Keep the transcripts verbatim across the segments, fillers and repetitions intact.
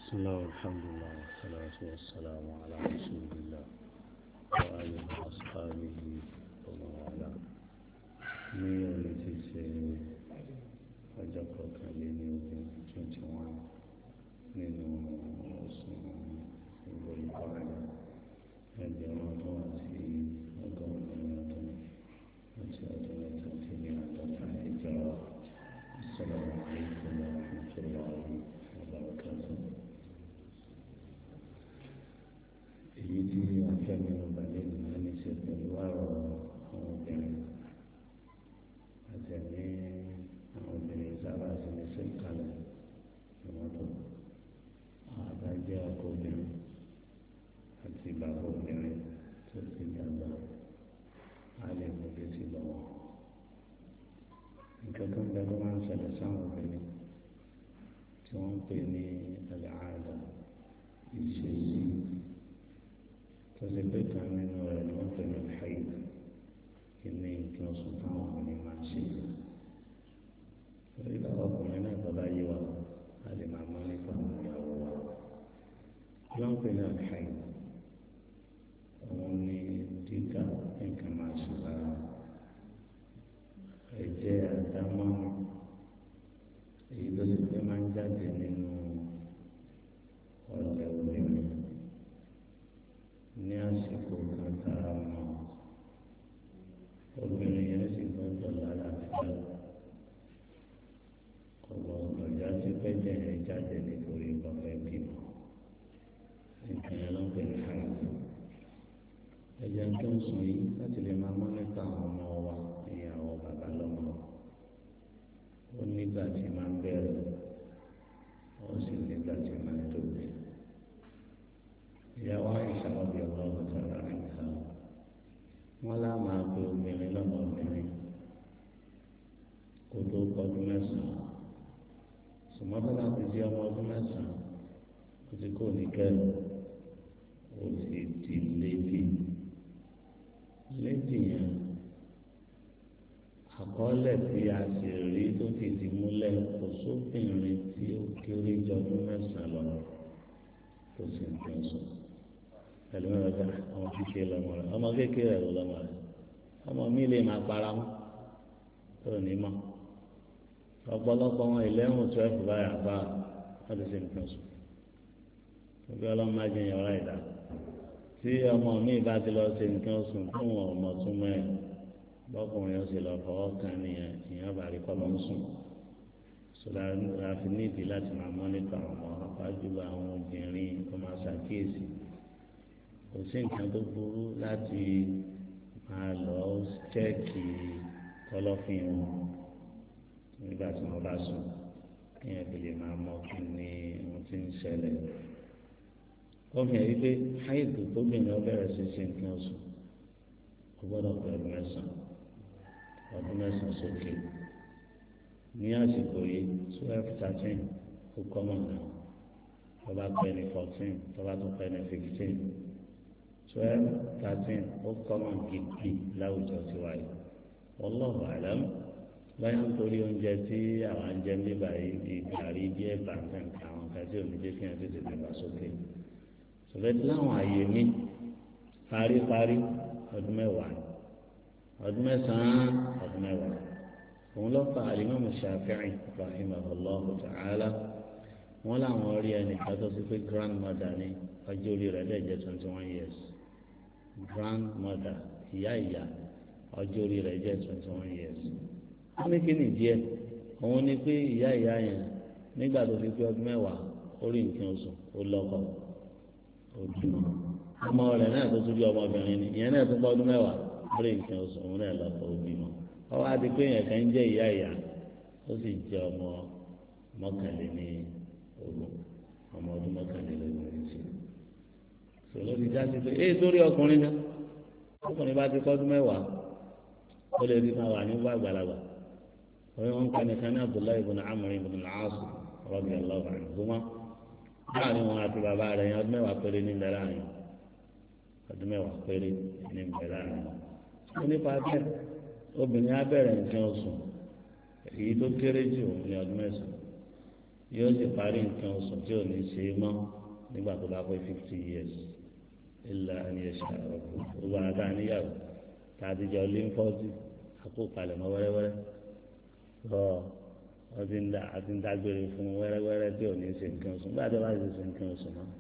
بسم الله والحمد لله والصلاة والسلام على رسول الله وآله وأصحابه ومن والاه. ní òní ti ṣe ọjọ́ kọkànléní ogún twenty one nínú oṣù ìgbòlùkọ́rẹ́ ẹgbẹ̀rún ọdún àti ọgọ́rùn-ún ọdún àti ọdún mẹ́ta tí ní àádọ́ta ìjọ. Assalamu alaikum wa rahmatullahi wa barakatuh. èyí tí afẹ́mi ọba lẹ́nu máa ní ṣe pẹ̀lú àrọ̀ àwọn obìnrin àtẹ̀mí àwọn obìnrin sábà sí ní sèkálẹ̀ ìmọ̀tò àbájẹ́ ọkọ obìnrin àti bàbá obìnrin tó ti dàgbà á lè mú létí lọ́wọ́. nǹkan tó ń bẹ tó máa ń ṣẹlẹ̀ sáwọn obìnrin tí wọ́n ń pè ní àlàáda ìṣesí tó ṣe pé kan nínú rẹ̀ ni wọ́n pè ní haid ìní nǹkan oṣù táwọn ọkùnrin máa ń ṣe. lórí báwọn ọkùnrin náà tó bá yé wa a lè máa mọ́ nípa àwọn ìyàwó wa. kí wọ́n pè ní haid òun ni dídá nǹkan máa ṣe lára ẹ̀jẹ̀ àdámọ́ èyí tó ṣe pé máa ń jáde nínú ọ̀lẹ̀ obìnrin ní àsìkò kan tá a mọ̀. obìnrin yẹn sì gbọ́dọ̀ lálàáfíà ọ̀gbọ̀n ọ̀gbọ̀njà sí pẹ́jẹ́ yẹn jáde nítorí ọ̀fẹ́ bímọ. nǹkan yẹn ló ń pè ní àìsàn. ẹ̀jẹ̀ tó ń sùn yìí láti lè máa mọ́ nípa àwọn ọmọ wa ìyàwó bàbá lọ́mọ. ó nígbà tí máa ń bẹ̀rẹ̀ ó sì nígbà tí máa ń tóbi. ìyàwó àìsàn ọ̀bì ọlọ́run tààrà àìsàn wọn lá máa pe obìnrin lọ́mọbìnrin kó tó kọdún mẹ́sàn-án. sùmọ́tò láti di ọmọ ọdún mẹ́sàn-án ó ti kó ní kẹ́lù ó sì di lédì. lédì yẹn àkọọ́lẹ̀ tí a sì rí tó ti di múlẹ̀ kò sóbìnrin tí ó kéré jọ ọdún mẹ́sàn-án lọ tó sì ń tẹ̀ sùn. pẹ̀lú ẹ̀rọ ọmọ kékeré lọ́mọ rẹ̀ ọmọ kékeré rẹ̀ lọ́mọ rẹ̀ ọmọ mi lè máa para mọ́ tó ní mọ́. ọ̀pọ̀lọpọ̀ wọn eleven twelve báyà bá wọ́n ti ṣe nǹkan sùn. gbogbo ọlọ́run má jẹ́ ìyọ̀rá ìdá tí ọmọ mi bá ti lọ ṣe nǹkan sùn fún wọn ọmọ tún mọ́ ẹ̀ bọ́kùnrin ó sì lọ fọwọ́ kan nìyẹn ìyẹn bá rí kọ́ ló ń sùn. sọlá la fi nídìí láti máa mọ́ nípa àwọn ọmọ apájùlọ àwọn obìnrin tó máa ṣàkíyèsí. kò sí nǹkan tó burú láti máa lọ chẹ́ẹ̀kì kọ́lọ́fín wọn nígbà tí wọ́n bá sùn kéèyàn fi lè máa mọ kí ni wọ́n ti ń ṣẹlẹ̀. ó fi hàn yí pé háìdù tóbìnrin ó bẹ̀rẹ̀ sí ṣe nǹkan oṣù kò gbọ́dọ̀ pẹ̀ ọdún mẹ́sàn-án ọdún mẹ́sàn-án sókè. ní àsìkò yìí twelve thirteen ó kọ́mọ̀ náà tó bá pẹ́ ní fourteen tó bá tún pẹ́ ní fifteen twelve thirteen ó kọ́mọ̀ gidi láwùjọ ti wáyé. wallahu alam báyà ń torí oúnjẹ tí àwọn ajẹ́ ń bíbà yìí di gàrí bí ẹ̀bà nǹkan àwọn kan tí omi jẹ́ kí wọ́n tètè dàgbà sókè. sọ̀rọ̀ láwọn àyè mi paríparí ọdún mẹ́wàá ọdún mẹ́sàn-án ọdún mẹ́wàá. òun ló fa Al-Imam Shafi'i rahimahullahu ta'ala wọn làwọn rí ẹnìkan tó ti pé grandmother ní ọjọ́ orí rẹ̀ dẹ̀ jẹ́ twenty one years. grandmother ìyá ìyá ọjọ́ orí rẹ̀ jẹ́ twenty one years. wọ́n ní kí ni díẹ̀ òun ni pé ìyá ìyá yẹn nígbà tó fi pé ọdún mẹ́wàá ó rí nǹkan oṣù ó lọ́kọ ó bímọ. ọmọ rẹ̀ náà tó tún bí ọmọbìnrin ni ìyẹn náà tún bọ́ ọdún mẹ́wàá ó rí nǹkan oṣù òun náà lọ́kọ ó bímọ. ọwọ́ á di pé yẹn kan ń jẹ́ ìyá ìyá ó sì jẹ́ ọmọ mọ́kànléní ogún ọmọ ọdún mọ́kànlélógún ní sí. sọlọ́ ti já sí pé èyí tó rí ọkùnrin náà ọkùnrin bá ti kọ́ ọdún mẹ́wàá ó lè rí máa wà nígbà àgbàlagbà. wọ́n wọn kàn ní kan ní Abdullahi ibn Amr ibn al-As radiyallahu anhuma láàrin wọn àti bàbá rẹ̀ yẹn ọdún mẹ́wàá péré ní ìbẹ̀rẹ̀ àárín ọdún mẹ́wàá péré ní ìbẹ̀rẹ̀ àárín. ó nípa bẹ́ẹ̀ obìnrin á bẹ̀rẹ̀ nǹkan oṣù èyí tó kéré jù ní ọdún mẹ́sàn-án yóò sì parí nǹkan oṣù tí ò ní ṣe é mọ́ nígbà tó bá pé fifty years ilà ẹni ẹ̀ṣẹ̀ ọ̀gbọ̀n gbogbo àwọn tá a níyàwó tá a ti jọ lé ń fọ́jú àpò palẹ̀ mọ́ wẹ́rẹ́wẹ́rẹ́ lọ wọ́n ti ń da àti ń dágbére fún wẹ́rẹ́wẹ́rẹ́ tí ò ní ṣe nǹkan oṣù nígbà tó bá ti ṣe nǹkan oṣù mọ́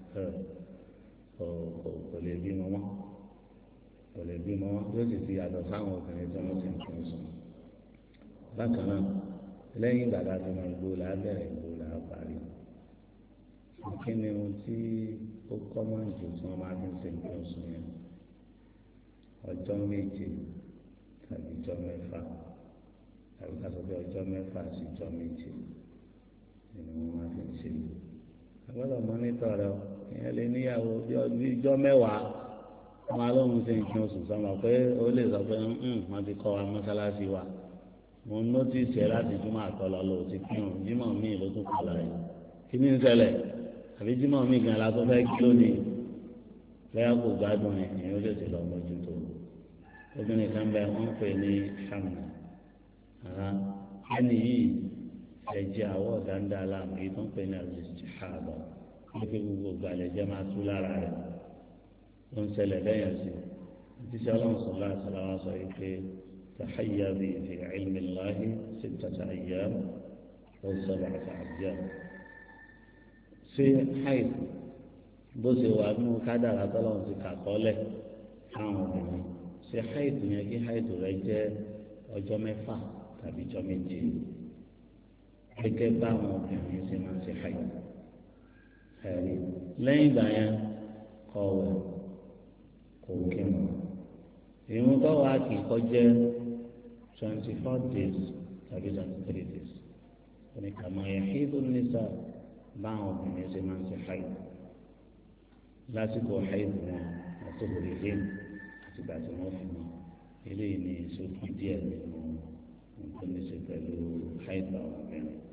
kò lè bímọ mọ́ kò lè bímọ mọ́ yóò sì ti yàtọ̀ sáwọn obìnrin tí wọ́n ṣe nǹkan oṣù bákan náà lẹ́yìn ìgbà tá a ti máa gbó là á bẹ̀rẹ̀ gbó là á parí kí ni ohun tí ó kọ́ máa ń jù tí wọ́n máa fi ń ṣe nǹkan oṣù yẹn ọjọ́ méje tàbí ọjọ́ mẹ́fà tàbí ká sọ pé ọjọ́ mẹ́fà sí ọjọ́ méje ni wọ́n máa fi ń ṣe agbọ́dọ̀ mọ́nítọ̀ rẹ ìyẹn lè níyàwó bí ọjọ́ mẹ́wàá wọn alóhùn ṣe nǹkan oṣù sọmọ pé ó lè sọ pé wọ́n ti kọ́ wa mọ́sálásí wa mo nọ́tìsì ẹ láti jùmọ̀ àtọ́lọ́ lọ sí kírun jímọ̀ míì ló tún kọ́ láyé kí ni ń ṣẹlẹ̀ àbí jímọ̀ míì gan la tó fẹ́ kí lónìí lẹ́yìn kò gbádùn ẹ̀ ìyẹn ó lè ti lọ mójútó obìnrin kan bẹ wọ́n pè ní hamna ẹni yìí ẹ̀jẹ̀ àwọ̀ dáńdá láàmú èyí tó ń pè ní al-istihada wọ́n fi gbogbo gbàlejò máa tú lára rẹ̀ ó ń ṣẹlẹ̀ lẹ́yìn sí ìdíṣẹ́ ọlọ́run sọ̀rọ̀ àṣàlá wa sọ yìí pé تحيضي في علم الله ستة أيام أو سبعة أيام في حيث بوسي وابنو كذا لطلعوا في كاكولة حاولوا في حيث يجي حيث رجع ọjọ́ mẹ́fà tàbí ọjọ́ méje gẹ́gẹ́ báwọn obìnrin ṣe máa ń ṣe háyà ẹ̀rí lẹ́yìn ìgbà yẹn kọ̀wé kò kí wọn ìrún tó wà kì í kọjá twenty four days tàbí twenty three days oníkàmọ́ yahidu nisa báwọn obìnrin ṣe máa ń ṣe háyà lásìkò háyà wọn àti òrìlé àtìgbà tí wọ́n fi mọ́ eléyìí ní ìṣòkì díẹ̀ nínú nǹkan ní ṣe pẹ̀lú háyà àwọn obìnrin.